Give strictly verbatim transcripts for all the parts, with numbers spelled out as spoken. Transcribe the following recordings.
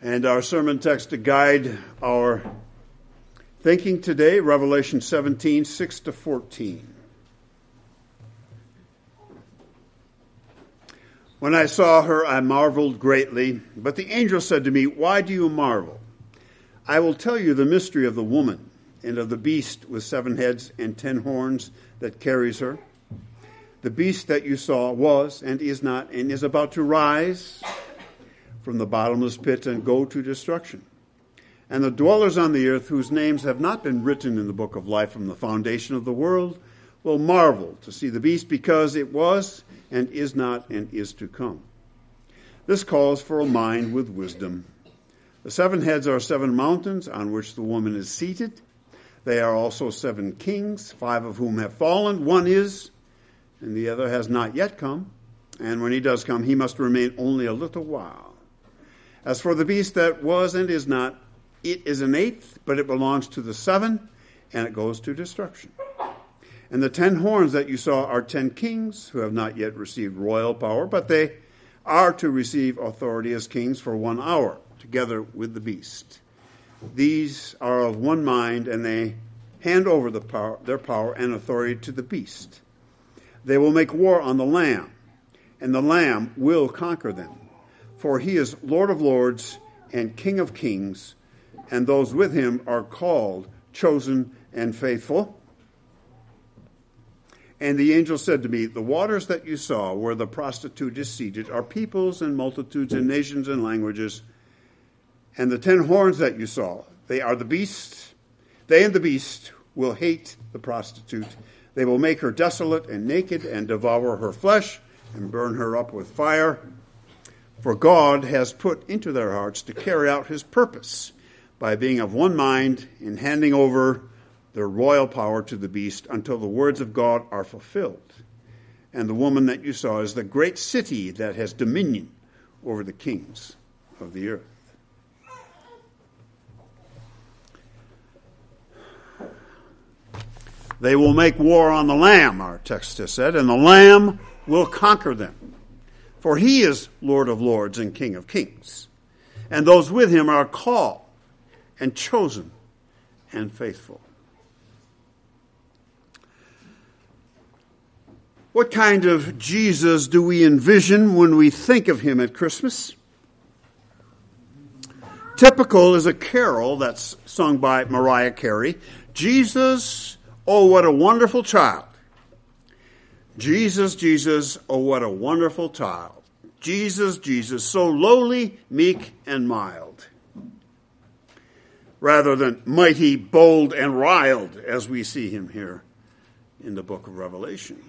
And our sermon text to guide our thinking today, Revelation seventeen, six to fourteen. When I saw her, I marveled greatly, but the angel said to me, "Why do you marvel? I will tell you the mystery of the woman and of the beast with seven heads and ten horns that carries her. The beast that you saw was and is not and is about to rise from the bottomless pit and go to destruction. And the dwellers on the earth, whose names have not been written in the book of life from the foundation of the world, will marvel to see the beast, because it was and is not and is to come. This calls for a mind with wisdom. The seven heads are seven mountains on which the woman is seated. They are also seven kings, five of whom have fallen. One is, and the other has not yet come. And when he does come, he must remain only a little while. As for the beast that was and is not, it is an eighth, but it belongs to the seven, and it goes to destruction. And the ten horns that you saw are ten kings who have not yet received royal power, but they are to receive authority as kings for one hour, together with the beast. These are of one mind, and they hand over the power, their power and authority to the beast. They will make war on the Lamb, and the Lamb will conquer them. For he is Lord of lords and King of kings, and those with him are called, chosen, and faithful. And the angel said to me, the waters that you saw where the prostitute is seated are peoples and multitudes and nations and languages. And the ten horns that you saw, they are the beast. They and the beast will hate the prostitute. They will make her desolate and naked and devour her flesh and burn her up with fire. For God has put into their hearts to carry out his purpose by being of one mind in handing over their royal power to the beast until the words of God are fulfilled. And the woman that you saw is the great city that has dominion over the kings of the earth. They will make war on the Lamb, our text has said, and the Lamb will conquer them. For he is Lord of lords and King of kings. And those with him are called and chosen and faithful. What kind of Jesus do we envision when we think of him at Christmas? Typical is a carol that's sung by Mariah Carey. Jesus, oh, what a wonderful child. Jesus, Jesus, oh, what a wonderful child. Jesus, Jesus, so lowly, meek, and mild. Rather than mighty, bold, and riled, as we see him here in the book of Revelation.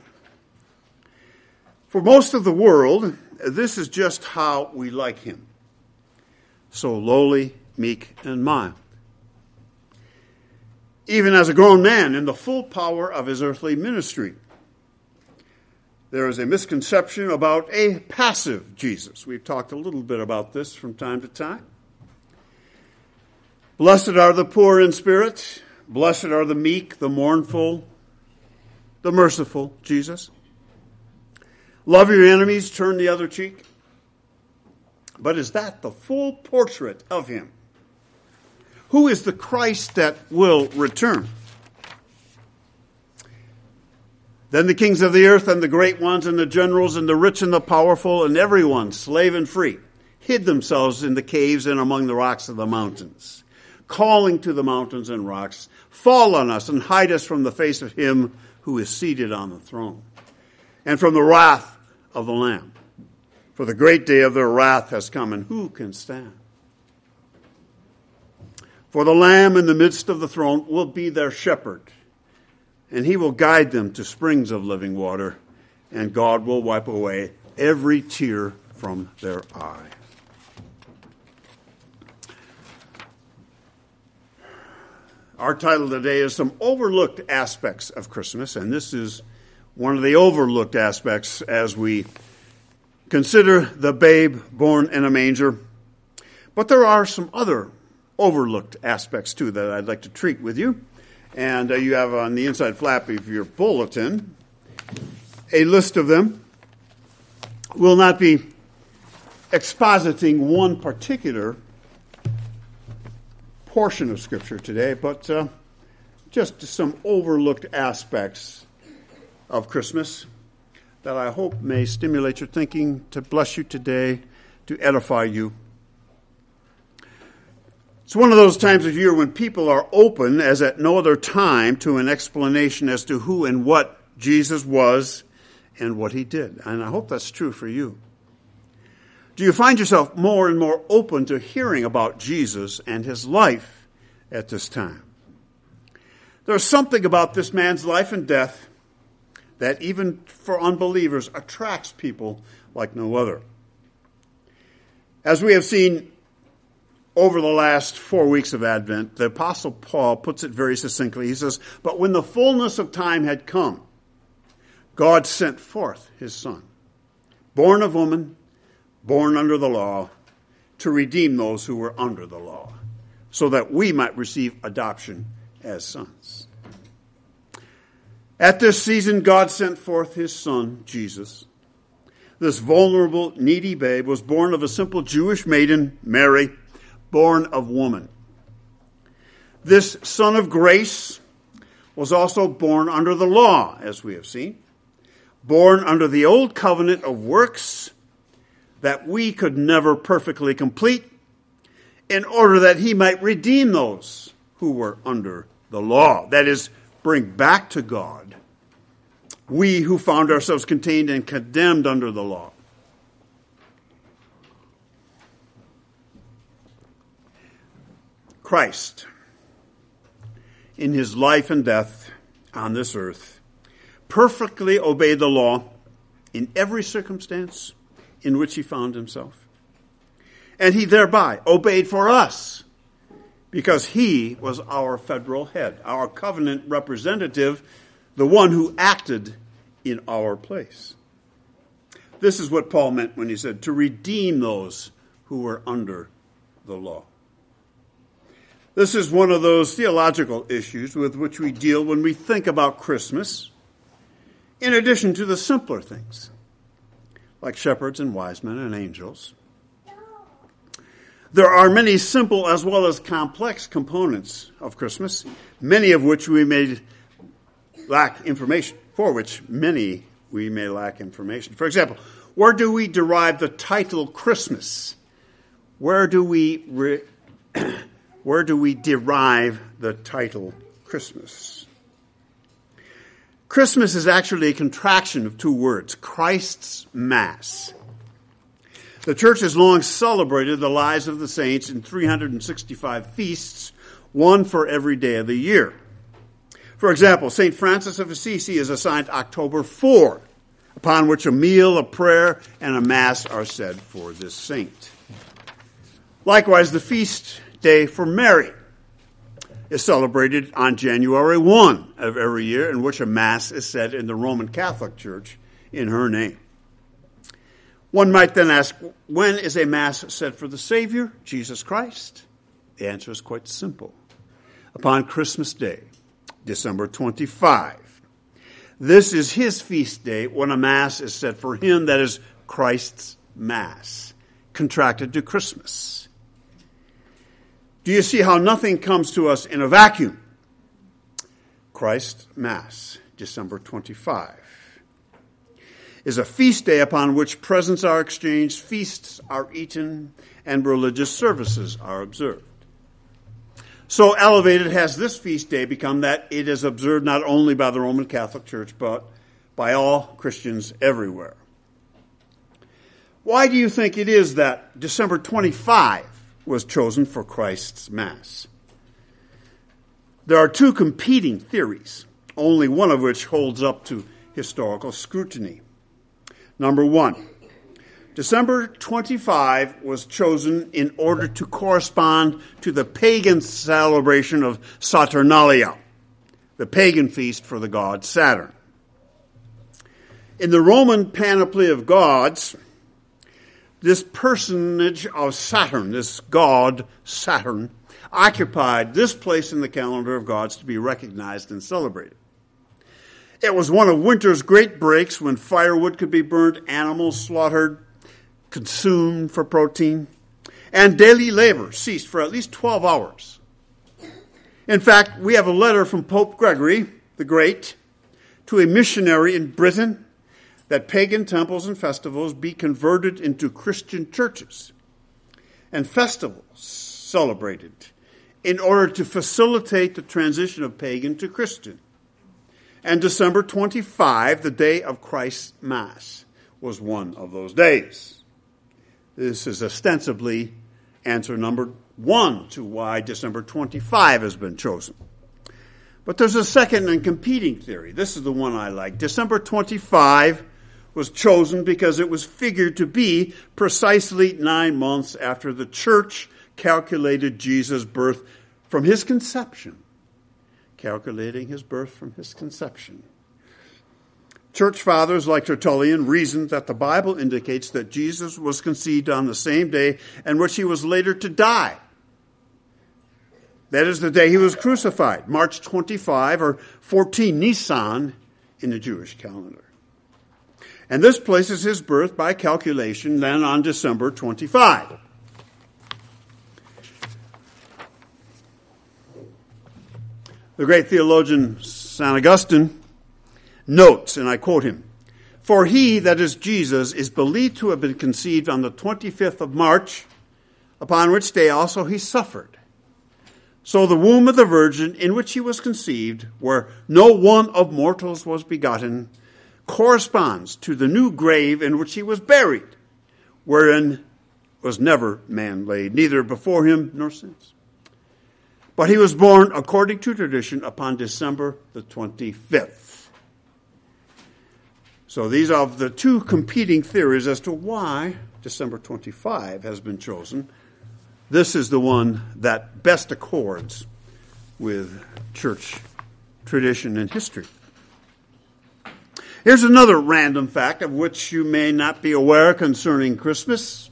For most of the world, this is just how we like him. So lowly, meek, and mild. Even as a grown man in the full power of his earthly ministry. There is a misconception about a passive Jesus. We've talked a little bit about this from time to time. Blessed are the poor in spirit. Blessed are the meek, the mournful, the merciful Jesus. Love your enemies, turn the other cheek. But is that the full portrait of him? Who is the Christ that will return? Then the kings of the earth and the great ones and the generals and the rich and the powerful and everyone, slave and free, hid themselves in the caves and among the rocks of the mountains, calling to the mountains and rocks, fall on us and hide us from the face of him who is seated on the throne, and from the wrath of the Lamb. For the great day of their wrath has come, and who can stand? For the Lamb in the midst of the throne will be their shepherd, and he will guide them to springs of living water, and God will wipe away every tear from their eye. Our title today is Some Overlooked Aspects of Christmas, and this is one of the overlooked aspects as we consider the babe born in a manger. But there are some other overlooked aspects too that I'd like to treat with you. And uh, you have on the inside flap of your bulletin a list of them. We'll not be expositing one particular portion of Scripture today, but uh, just some overlooked aspects of Christmas that I hope may stimulate your thinking, to bless you today, to edify you. It's one of those times of year when people are open as at no other time to an explanation as to who and what Jesus was and what he did. And I hope that's true for you. Do you find yourself more and more open to hearing about Jesus and his life at this time? There's something about this man's life and death that even for unbelievers attracts people like no other. As we have seen over the last four weeks of Advent, the Apostle Paul puts it very succinctly. He says, "But when the fullness of time had come, God sent forth his Son, born of woman, born under the law, to redeem those who were under the law, so that we might receive adoption as sons." At this season, God sent forth his Son, Jesus. This vulnerable, needy babe was born of a simple Jewish maiden, Mary, born of woman. This Son of grace was also born under the law, as we have seen, born under the old covenant of works that we could never perfectly complete, in order that he might redeem those who were under the law. That is, bring back to God we who found ourselves contained and condemned under the law. Christ, in his life and death on this earth, perfectly obeyed the law in every circumstance in which he found himself. And he thereby obeyed for us, because he was our federal head, our covenant representative, the one who acted in our place. This is what Paul meant when he said, to redeem those who were under the law. This is one of those theological issues with which we deal when we think about Christmas, in addition to the simpler things, like shepherds and wise men and angels. There are many simple as well as complex components of Christmas, many of which we may lack information, for which many we may lack information. For example, where do we derive the title Christmas? Where do we re- where do we derive the title Christmas? Christmas is actually a contraction of two words, Christ's Mass. The church has long celebrated the lives of the saints in three hundred sixty-five feasts, one for every day of the year. For example, Saint Francis of Assisi is assigned October fourth, upon which a meal, a prayer, and a mass are said for this saint. Likewise, the feast day for Mary is celebrated on January first of every year, in which a mass is said in the Roman Catholic Church in her name. One might then ask, when is a mass said for the Savior, Jesus Christ? The answer is quite simple. Upon Christmas Day, December twenty-fifth. This is his feast day when a mass is said for him, that is Christ's Mass, contracted to Christmas. Do you see how nothing comes to us in a vacuum? Christ's Mass, December twenty-fifth, is a feast day upon which presents are exchanged, feasts are eaten, and religious services are observed. So elevated has this feast day become that it is observed not only by the Roman Catholic Church, but by all Christians everywhere. Why do you think it is that December twenty-fifth was chosen for Christ's Mass? There are two competing theories, only one of which holds up to historical scrutiny. Number one, December twenty-fifth was chosen in order to correspond to the pagan celebration of Saturnalia, the pagan feast for the god Saturn. In the Roman panoply of gods, this personage of Saturn, this god Saturn, occupied this place in the calendar of gods to be recognized and celebrated. It was one of winter's great breaks when firewood could be burnt, animals slaughtered, consumed for protein, and daily labor ceased for at least twelve hours In fact, we have a letter from Pope Gregory the Great to a missionary in Britain that pagan temples and festivals be converted into Christian churches and festivals celebrated in order to facilitate the transition of pagan to Christian. And December twenty-fifth, the day of Christ's Mass, was one of those days. This is ostensibly answer number one to why December twenty-fifth has been chosen. But there's a second and competing theory. This is the one I like. December twenty-fifth was chosen because it was figured to be precisely nine months after the church calculated Jesus' birth from his conception. Calculating his birth from his conception. Church fathers like Tertullian reasoned that the Bible indicates that Jesus was conceived on the same day in which he was later to die. That is the day he was crucified, March twenty-fifth or fourteen Nisan in the Jewish calendar. And this places his birth by calculation then on December twenty-fifth. The great theologian Saint Augustine notes, and I quote him, "For he, that is Jesus, is believed to have been conceived on the twenty-fifth of March, upon which day also he suffered. So the womb of the Virgin in which he was conceived, where no one of mortals was begotten, corresponds to the new grave in which he was buried, wherein was never man laid, neither before him nor since. But he was born, according to tradition, upon December the twenty-fifth. So these are the two competing theories as to why December twenty-fifth has been chosen. This is the one that best accords with church tradition and history. Here's another random fact of which you may not be aware concerning Christmas.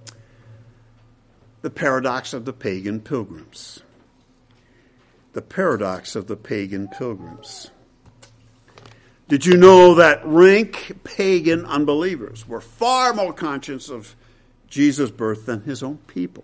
The paradox of the pagan pilgrims. The paradox of the pagan pilgrims. Did you know that rank pagan unbelievers were far more conscious of Jesus' birth than his own people?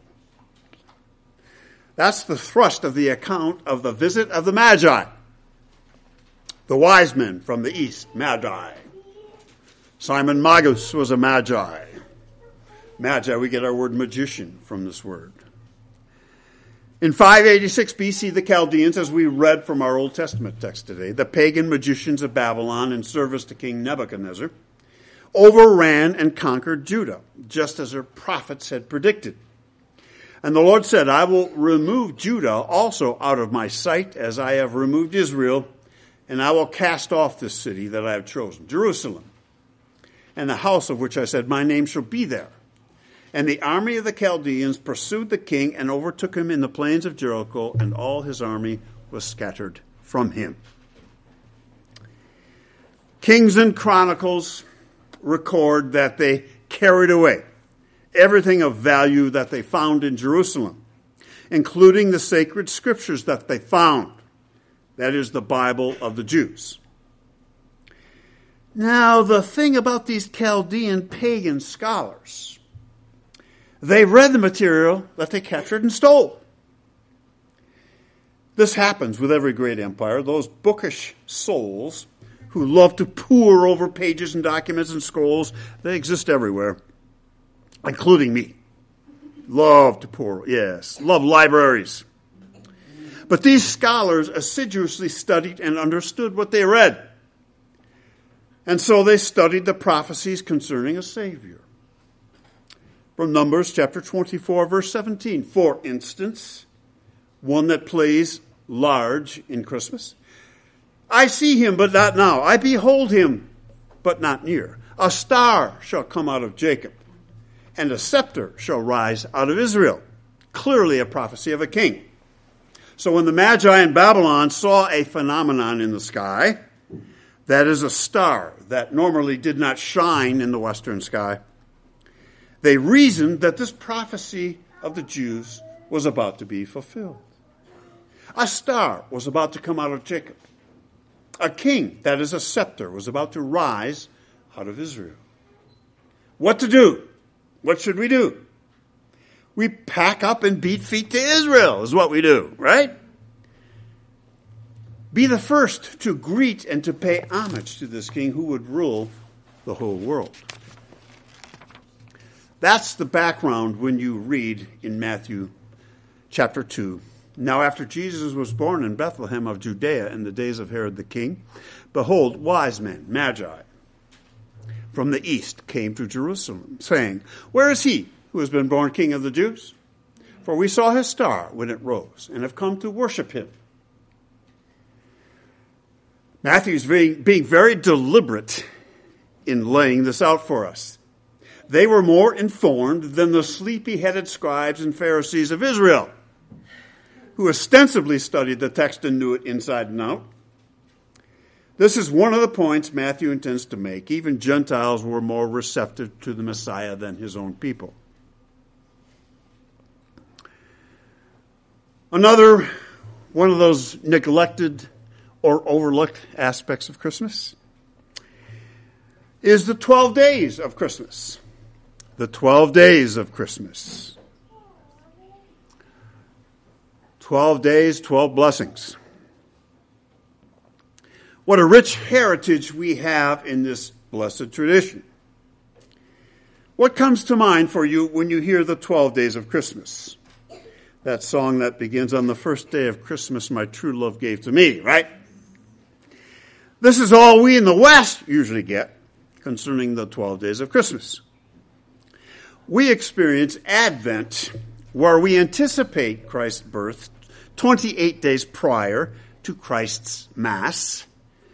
That's the thrust of the account of the visit of the Magi. The wise men from the east, Magi. Simon Magus was a Magi. Magi, we get our word magician from this word. In five eighty-six B C, the Chaldeans, as we read from our Old Testament text today, the pagan magicians of Babylon in service to King Nebuchadnezzar, overran and conquered Judah, just as their prophets had predicted. And the Lord said, I will remove Judah also out of my sight, as I have removed Israel, and I will cast off this city that I have chosen, Jerusalem, and the house of which I said, my name shall be there. And the army of the Chaldeans pursued the king and overtook him in the plains of Jericho, and all his army was scattered from him. Kings and Chronicles record that they carried away everything of value that they found in Jerusalem, including the sacred scriptures that they found. That is the Bible of the Jews. Now, the thing about these Chaldean pagan scholars, they read the material that they captured and stole. This happens with every great empire. Those bookish souls who love to pore over pages and documents and scrolls, they exist everywhere, including me. Love to pore, yes, love libraries. But these scholars assiduously studied and understood what they read. And so they studied the prophecies concerning a Savior. From Numbers chapter twenty-four, verse seventeen. For instance, one that plays large in Christmas. I see him, but not now. I behold him, but not near. A star shall come out of Jacob, and a scepter shall rise out of Israel. Clearly a prophecy of a king. So when the Magi in Babylon saw a phenomenon in the sky, that is a star that normally did not shine in the western sky, they reasoned that this prophecy of the Jews was about to be fulfilled. A star was about to come out of Jacob. A king, that is a scepter, was about to rise out of Israel. What to do? What should we do? We pack up and beat feet to Israel is what we do, right? be the first to greet and to pay homage to this king who would rule the whole world. That's the background when you read in Matthew chapter two. Now after Jesus was born in Bethlehem of Judea in the days of Herod the king, behold, wise men, magi, from the east came to Jerusalem, saying, Where is he who has been born King of the Jews? For we saw his star when it rose, and have come to worship him. Matthew's being, being very deliberate in laying this out for us. They were more informed than the sleepy-headed scribes and Pharisees of Israel, who ostensibly studied the text and knew it inside and out. This is one of the points Matthew intends to make. Even Gentiles were more receptive to the Messiah than his own people. Another one of those neglected or overlooked aspects of Christmas is the twelve days of Christmas. The twelve days of Christmas. Twelve days, twelve blessings. What a rich heritage we have in this blessed tradition. What comes to mind for you when you hear the twelve days of Christmas? That song that begins, on the first day of Christmas, my true love gave to me, right? This is all we in the West usually get concerning the twelve days of Christmas. We experience Advent, where we anticipate Christ's birth twenty-eight days prior to Christ's Mass.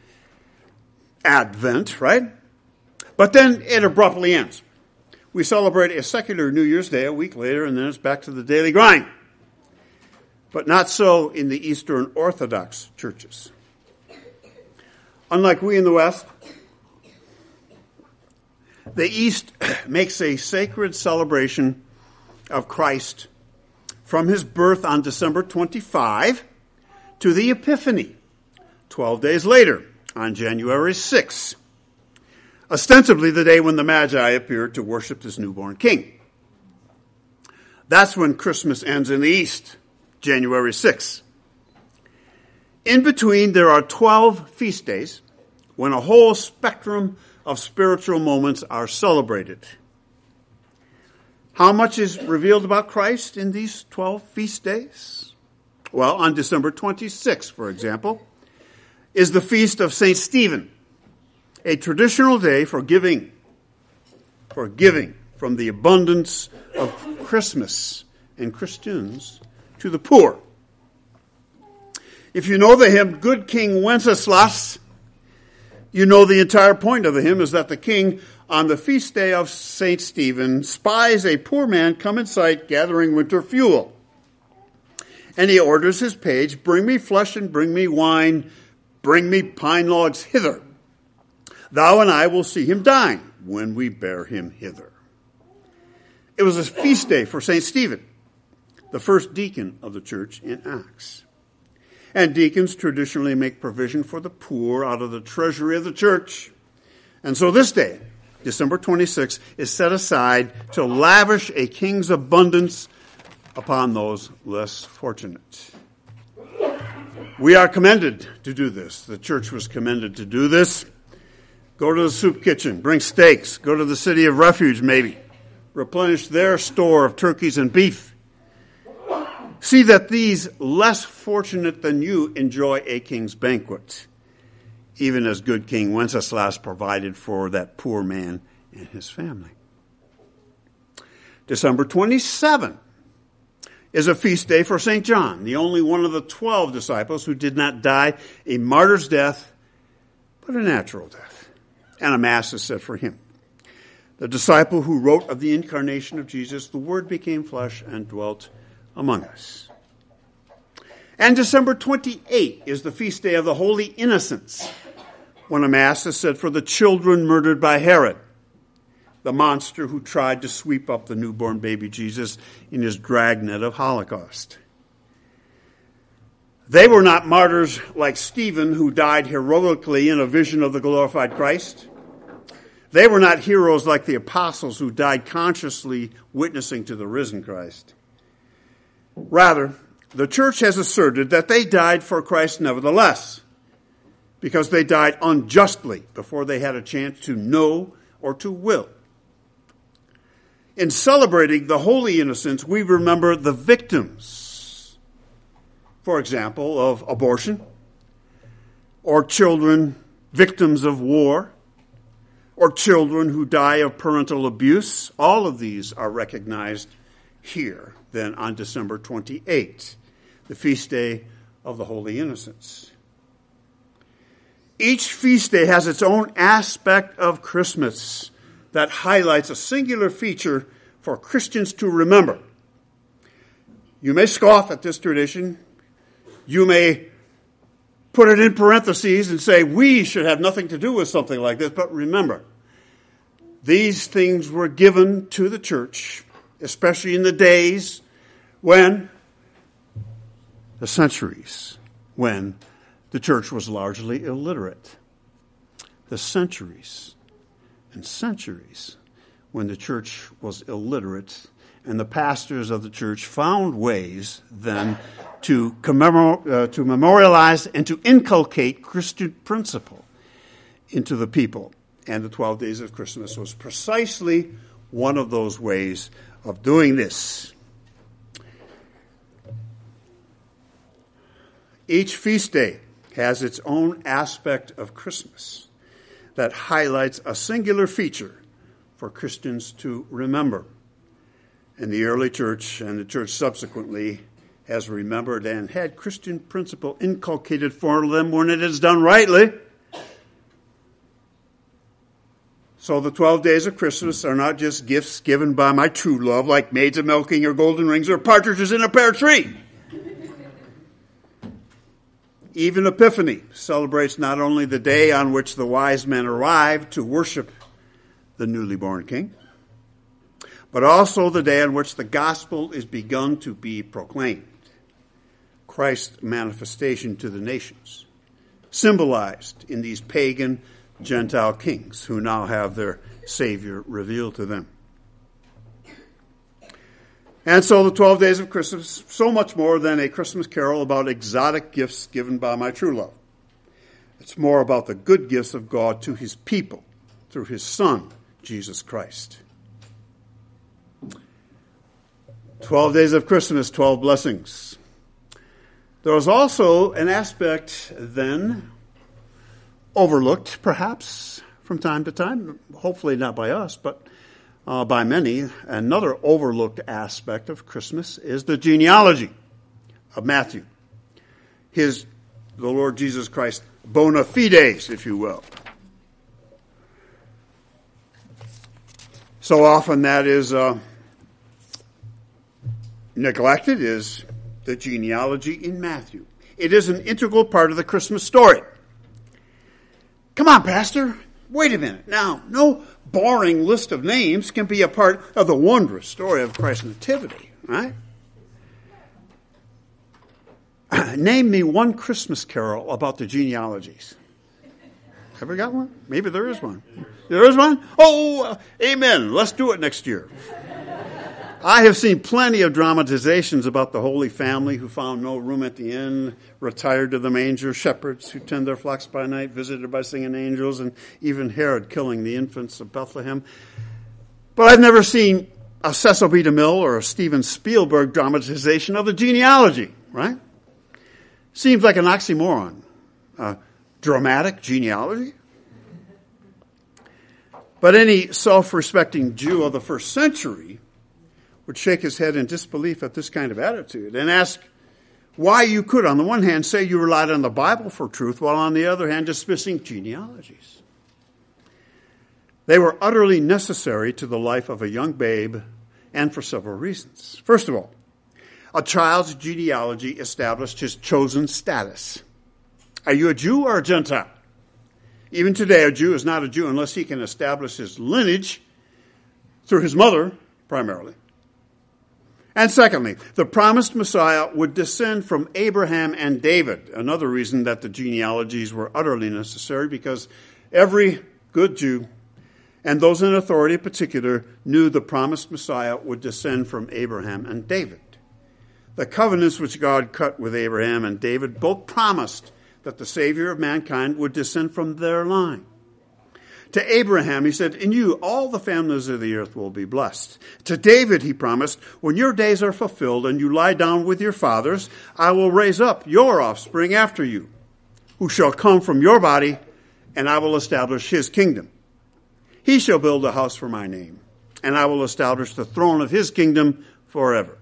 Advent, right? But then it abruptly ends. We celebrate a secular New Year's Day a week later, and then it's back to the daily grind. But not so in the Eastern Orthodox churches. Unlike we in the West, the East makes a sacred celebration of Christ from his birth on December twenty-fifth to the Epiphany, twelve days later, on January sixth, ostensibly the day when the Magi appeared to worship this newborn king. That's when Christmas ends in the East, January sixth. In between, there are twelve feast days when a whole spectrum of spiritual moments are celebrated. How much is revealed about Christ in these twelve feast days? Well, on December twenty-sixth, for example, is the feast of Saint Stephen, a traditional day for giving, for giving from the abundance of Christmas and Christians to the poor. If you know the hymn, Good King Wenceslas, you know the entire point of the hymn is that the king, on the feast day of Saint Stephen, spies a poor man come in sight gathering winter fuel. And he orders his page, bring me flesh and bring me wine, bring me pine logs hither. Thou and I will see him dine when we bear him hither. It was a feast day for Saint Stephen, the first deacon of the church in Acts. And deacons traditionally make provision for the poor out of the treasury of the church. And so this day, December twenty-sixth, is set aside to lavish a king's abundance upon those less fortunate. We are commended to do this. The church was commended to do this. Go to the soup kitchen, bring steaks, go to the city of refuge maybe, replenish their store of turkeys and beef. See that these less fortunate than you enjoy a king's banquet, even as good King Wenceslas provided for that poor man and his family. December twenty-seventh is a feast day for Saint John, the only one of the twelve disciples who did not die a martyr's death, but a natural death. And a mass is said for him. The disciple who wrote of the incarnation of Jesus, the Word became flesh and dwelt among us. And December twenty-eighth is the feast day of the Holy Innocents, when a mass is said for the children murdered by Herod, the monster who tried to sweep up the newborn baby Jesus in his dragnet of Holocaust. They were not martyrs like Stephen, who died heroically in a vision of the glorified Christ. They were not heroes like the apostles who died consciously witnessing to the risen Christ. Rather, the church has asserted that they died for Christ nevertheless, because they died unjustly before they had a chance to know or to will. In celebrating the Holy Innocents, we remember the victims, for example, of abortion, or children victims of war, or children who die of parental abuse. All of these are recognized here, then, on December twenty-eighth, the feast day of the Holy Innocents. Each feast day has its own aspect of Christmas that highlights a singular feature for Christians to remember. You may scoff at this tradition. You may put it in parentheses and say, we should have nothing to do with something like this. But remember, these things were given to the church, especially in the days when, the centuries, when the church was largely illiterate. The centuries and centuries when the church was illiterate, and the pastors of the church found ways then to commemorate, uh, to memorialize and to inculcate Christian principle into the people. And the twelve days of Christmas was precisely one of those ways of doing this. Each feast day has its own aspect of Christmas that highlights a singular feature for Christians to remember. And the early church and the church subsequently has remembered and had Christian principle inculcated for them when it is done rightly. So the twelve days of Christmas are not just gifts given by my true love, like maids a milking or golden rings or partridges in a pear tree. Even Epiphany celebrates not only the day on which the wise men arrived to worship the newly born king, but also the day on which the gospel is begun to be proclaimed. Christ's manifestation to the nations, symbolized in these pagan Gentile kings who now have their Savior revealed to them. And so the twelve days of Christmas, so much more than a Christmas carol about exotic gifts given by my true love. It's more about the good gifts of God to his people through his Son, Jesus Christ. Twelve days of Christmas, twelve blessings. There was also an aspect then overlooked, perhaps, from time to time, hopefully not by us, but uh, by many. Another overlooked aspect of Christmas is the genealogy of Matthew. His, the Lord Jesus Christ, bona fides, if you will. So often that is uh, neglected, is the genealogy in Matthew. It is an integral part of the Christmas story. Come on, Pastor. Wait a minute. Now, no boring list of names can be a part of the wondrous story of Christ's nativity, right? Name me one Christmas carol about the genealogies. Ever got one? Maybe there is one. There is one? Oh, uh, amen. Let's do it next year. I have seen plenty of dramatizations about the Holy Family who found no room at the inn, retired to the manger, shepherds who tend their flocks by night, visited by singing angels, and even Herod killing the infants of Bethlehem. But I've never seen a Cecil B. DeMille or a Steven Spielberg dramatization of the genealogy, right? Seems like an oxymoron. Uh, dramatic genealogy? But any self-respecting Jew of the first century would shake his head in disbelief at this kind of attitude and ask why you could, on the one hand, say you relied on the Bible for truth, while on the other hand, dismissing genealogies. They were utterly necessary to the life of a young babe, and for several reasons. First of all, a child's genealogy established his chosen status. Are you a Jew or a Gentile? Even today, a Jew is not a Jew unless he can establish his lineage through his mother, primarily. And secondly, the promised Messiah would descend from Abraham and David. Another reason that the genealogies were utterly necessary, because every good Jew, and those in authority in particular, knew the promised Messiah would descend from Abraham and David. The covenants which God cut with Abraham and David both promised that the Savior of mankind would descend from their line. To Abraham, he said, in you all the families of the earth will be blessed. To David, he promised, when your days are fulfilled and you lie down with your fathers, I will raise up your offspring after you, who shall come from your body, and I will establish his kingdom. He shall build a house for my name, and I will establish the throne of his kingdom forever.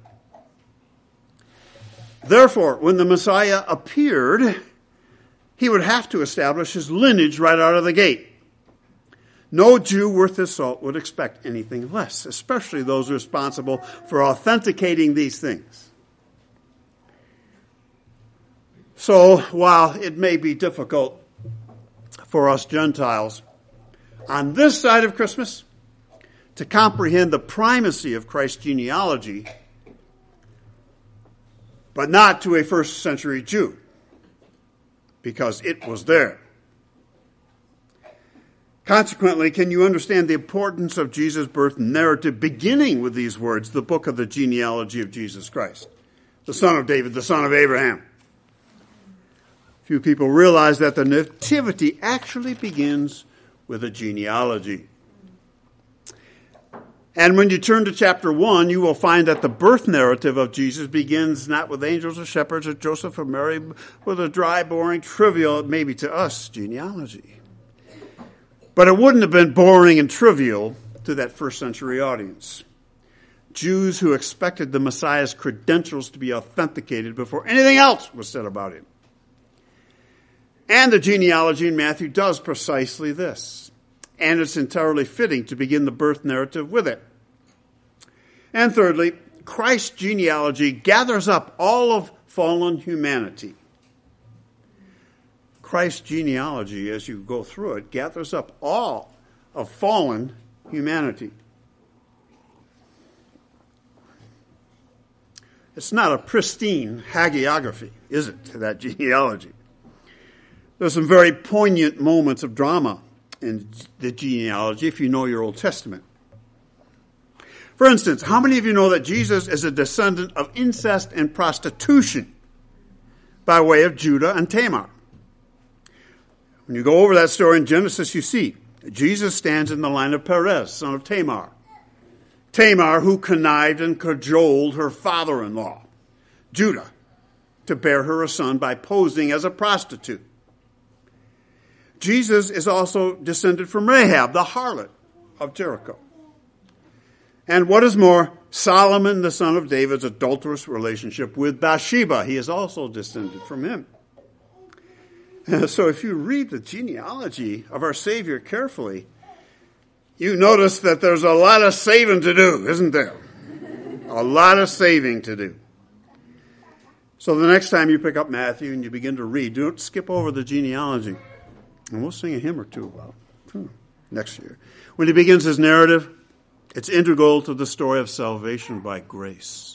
Therefore, when the Messiah appeared, he would have to establish his lineage right out of the gate. No Jew worth his salt would expect anything less, especially those responsible for authenticating these things. So, while it may be difficult for us Gentiles on this side of Christmas to comprehend the primacy of Christ's genealogy, but not to a first century Jew, because it was there. Consequently, can you understand the importance of Jesus' birth narrative beginning with these words, the book of the genealogy of Jesus Christ, the son of David, the son of Abraham? Few people realize that the nativity actually begins with a genealogy. And when you turn to chapter one, you will find that the birth narrative of Jesus begins not with angels or shepherds or Joseph or Mary, with a dry, boring, trivial, maybe to us, genealogy. But it wouldn't have been boring and trivial to that first century audience. Jews who expected the Messiah's credentials to be authenticated before anything else was said about him. And the genealogy in Matthew does precisely this. And it's entirely fitting to begin the birth narrative with it. And thirdly, Christ's genealogy gathers up all of fallen humanity. Christ's genealogy, as you go through it, gathers up all of fallen humanity. It's not a pristine hagiography, is it, to that genealogy? There's some very poignant moments of drama in the genealogy if you know your Old Testament. For instance, how many of you know that Jesus is a descendant of incest and prostitution by way of Judah and Tamar? When you go over that story in Genesis, you see Jesus stands in the line of Perez, son of Tamar. Tamar, who connived and cajoled her father-in-law, Judah, to bear her a son by posing as a prostitute. Jesus is also descended from Rahab, the harlot of Jericho. And what is more, Solomon, the son of David's adulterous relationship with Bathsheba, he is also descended from him. So if you read the genealogy of our Savior carefully, you notice that there's a lot of saving to do, isn't there? A lot of saving to do. So the next time you pick up Matthew and you begin to read, don't skip over the genealogy. And we'll sing a hymn or two about it next year. When he begins his narrative, it's integral to the story of salvation by grace.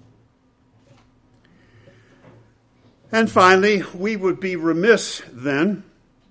And finally, we would be remiss then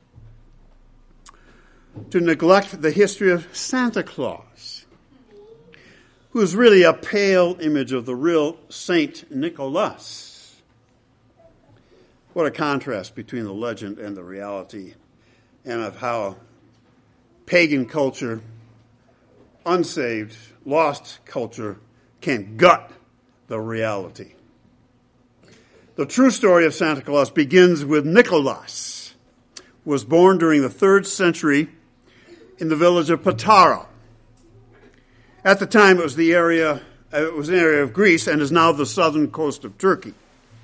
to neglect the history of Santa Claus, who is really a pale image of the real Saint Nicholas. What a contrast between the legend and the reality, and of how pagan culture, unsaved, lost culture can gut the reality. The true story of Santa Claus begins with Nicholas, who was born during the third century in the village of Patara. At the time, it was the area, it was an area of Greece and is now the southern coast of Turkey.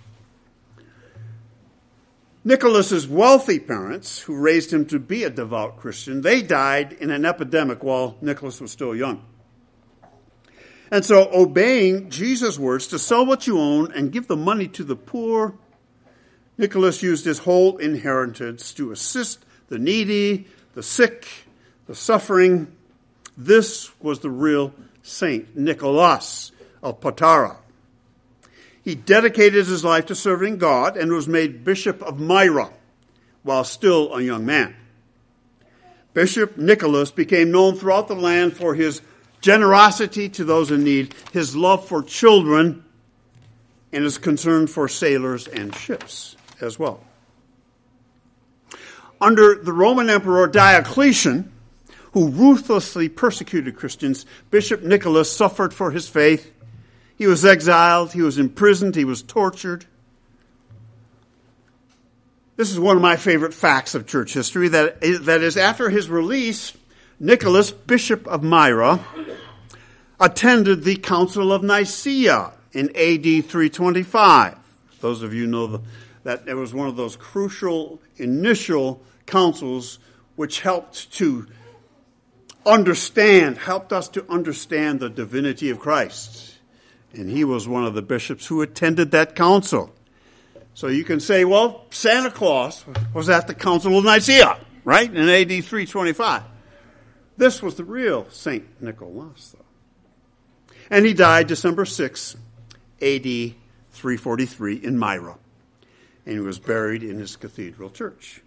Nicholas's wealthy parents, who raised him to be a devout Christian, they died in an epidemic while Nicholas was still young. And so, obeying Jesus' words to sell what you own and give the money to the poor, Nicholas used his whole inheritance to assist the needy, the sick, the suffering. This was the real Saint Nicholas of Patara. He dedicated his life to serving God and was made Bishop of Myra while still a young man. Bishop Nicholas became known throughout the land for his generosity to those in need, his love for children, and his concern for sailors and ships as well. Under the Roman Emperor Diocletian, who ruthlessly persecuted Christians, Bishop Nicholas suffered for his faith. He was exiled, he was imprisoned, he was tortured. This is one of my favorite facts of church history, that is, that is after his release, Nicholas, Bishop of Myra, attended the Council of Nicaea in A D three twenty-five. Those of you know the, that it was one of those crucial initial councils which helped to understand, helped us to understand the divinity of Christ. And he was one of the bishops who attended that council. So you can say, well, Santa Claus was at the Council of Nicaea, right, in A D three twenty-five. This was the real Saint Nicholas, though. And he died December sixth, A D three forty-three in Myra. And he was buried in his cathedral church.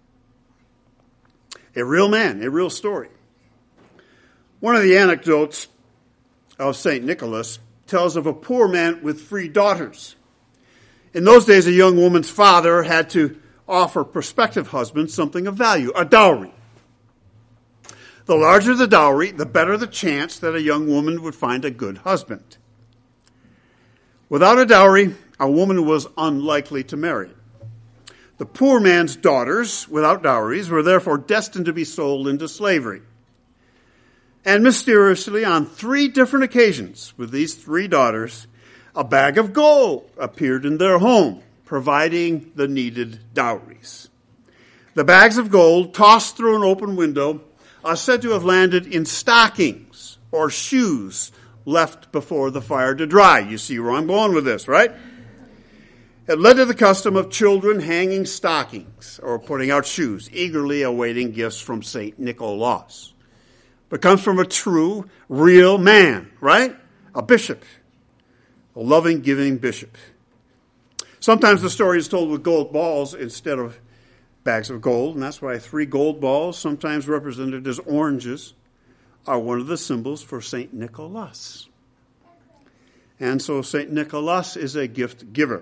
A real man, a real story. One of the anecdotes of Saint Nicholas tells of a poor man with three daughters. In those days, a young woman's father had to offer prospective husbands something of value, a dowry. The larger the dowry, the better the chance that a young woman would find a good husband. Without a dowry, a woman was unlikely to marry. The poor man's daughters, without dowries, were therefore destined to be sold into slavery. And mysteriously, on three different occasions with these three daughters, a bag of gold appeared in their home, providing the needed dowries. The bags of gold, tossed through an open window, are said to have landed in stockings or shoes left before the fire to dry. You see where I'm going with this, right? It led to the custom of children hanging stockings or putting out shoes, eagerly awaiting gifts from Saint Nicholas. But comes from a true, real man, right? A bishop. A loving, giving bishop. Sometimes the story is told with gold balls instead of bags of gold, and that's why three gold balls, sometimes represented as oranges, are one of the symbols for Saint Nicholas. And so Saint Nicholas is a gift giver.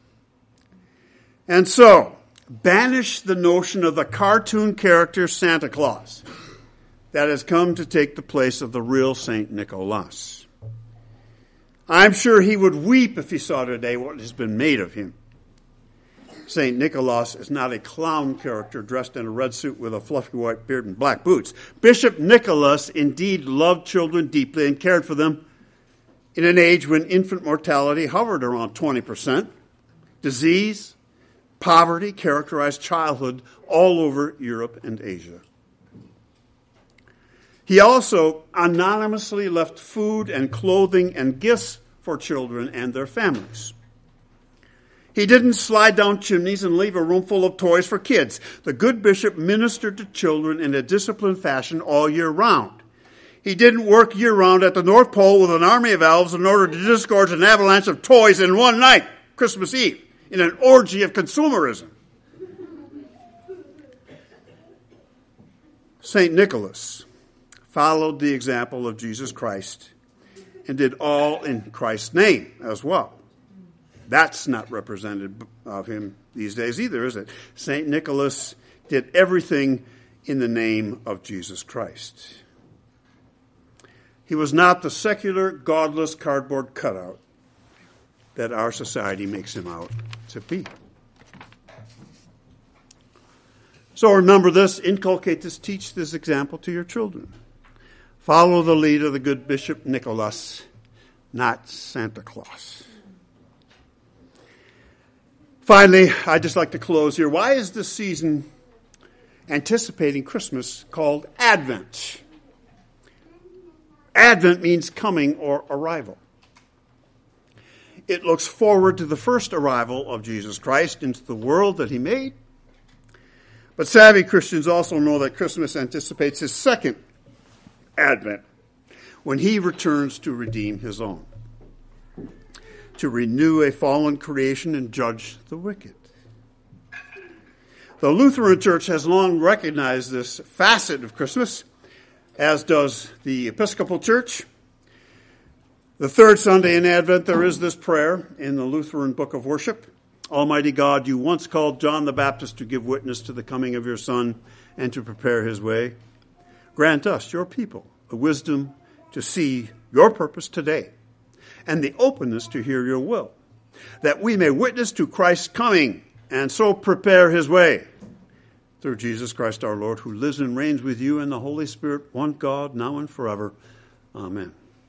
And so, banish the notion of the cartoon character Santa Claus that has come to take the place of the real Saint Nicholas. I'm sure he would weep if he saw today what has been made of him. Saint Nicholas is not a clown character dressed in a red suit with a fluffy white beard and black boots. Bishop Nicholas indeed loved children deeply and cared for them in an age when infant mortality hovered around twenty percent. Disease, poverty characterized childhood all over Europe and Asia. He also anonymously left food and clothing and gifts for children and their families. He didn't slide down chimneys and leave a room full of toys for kids. The good bishop ministered to children in a disciplined fashion all year round. He didn't work year-round at the North Pole with an army of elves in order to disgorge an avalanche of toys in one night, Christmas Eve, in an orgy of consumerism. Saint Nicholas followed the example of Jesus Christ and did all in Christ's name as well. That's not represented of him these days either, is it? Saint Nicholas did everything in the name of Jesus Christ. He was not the secular, godless cardboard cutout that our society makes him out to be. So remember this, inculcate this, teach this example to your children. Follow the lead of the good Bishop Nicholas, not Santa Claus. Finally, I'd just like to close here. Why is this season anticipating Christmas called Advent? Advent means coming or arrival. It looks forward to the first arrival of Jesus Christ into the world that he made. But savvy Christians also know that Christmas anticipates his second Advent, when he returns to redeem his own, to renew a fallen creation and judge the wicked. The Lutheran Church has long recognized this facet of Christmas, as does the Episcopal Church. The third Sunday in Advent, there is this prayer in the Lutheran Book of Worship. Almighty God, you once called John the Baptist to give witness to the coming of your Son and to prepare his way. Grant us, your people, the wisdom to see your purpose today and the openness to hear your will, that we may witness to Christ's coming and so prepare his way. Through Jesus Christ our Lord, who lives and reigns with you in the Holy Spirit, one God, now and forever. Amen.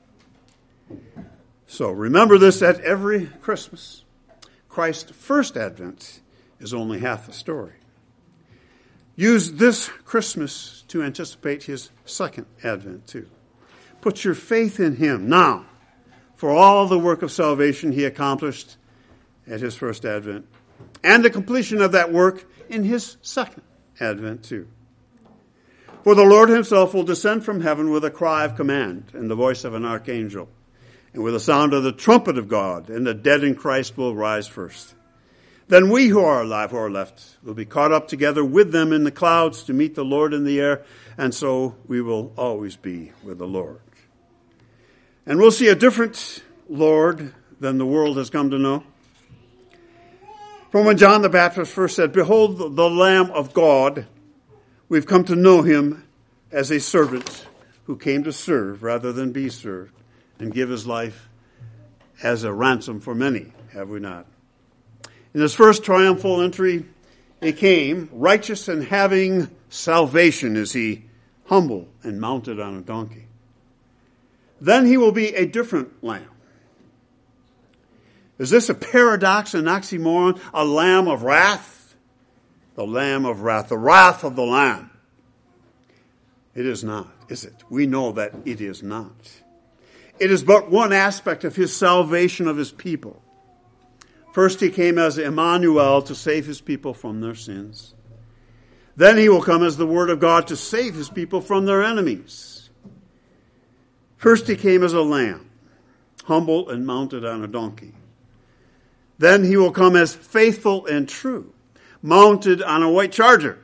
So remember this at every Christmas. Christ's first advent is only half the story. Use this Christmas to anticipate his second advent too. Put your faith in him now for all the work of salvation he accomplished at his first advent and the completion of that work in his second advent too. For the Lord himself will descend from heaven with a cry of command and the voice of an archangel and with the sound of the trumpet of God, and the dead in Christ will rise first. Then we who are alive, who are left, will be caught up together with them in the clouds to meet the Lord in the air, and so we will always be with the Lord. And we'll see a different Lord than the world has come to know. From when John the Baptist first said, "Behold the Lamb of God," we've come to know him as a servant who came to serve rather than be served and give his life as a ransom for many, have we not? In his first triumphal entry, he came righteous and having salvation as he humble and mounted on a donkey. Then he will be a different lamb. Is this a paradox, an oxymoron, a lamb of wrath? The lamb of wrath, the wrath of the Lamb. It is not, is it? We know that it is not. It is but one aspect of his salvation of his people. First, he came as Emmanuel to save his people from their sins. Then he will come as the Word of God to save his people from their enemies. First, he came as a lamb, humble and mounted on a donkey. Then he will come as faithful and true, mounted on a white charger.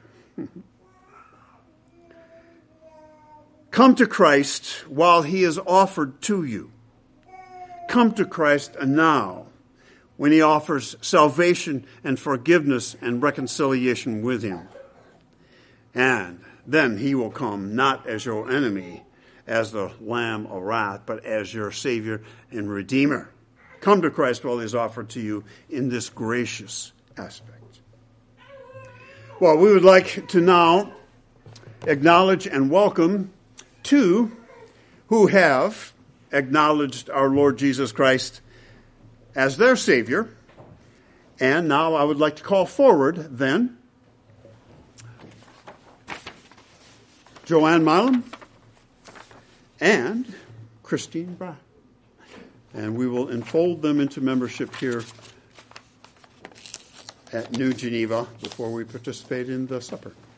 Come to Christ while he is offered to you. Come to Christ now when he offers salvation and forgiveness and reconciliation with him. And then he will come not as your enemy, as the Lamb of wrath, but as your Savior and Redeemer. Come to Christ while he is offered to you in this gracious aspect. Well, we would like to now acknowledge and welcome two who have acknowledged our Lord Jesus Christ as their Savior. And now I would like to call forward then Joanne Milam and Christine Bra. And we will enfold them into membership here at New Geneva before we participate in the supper.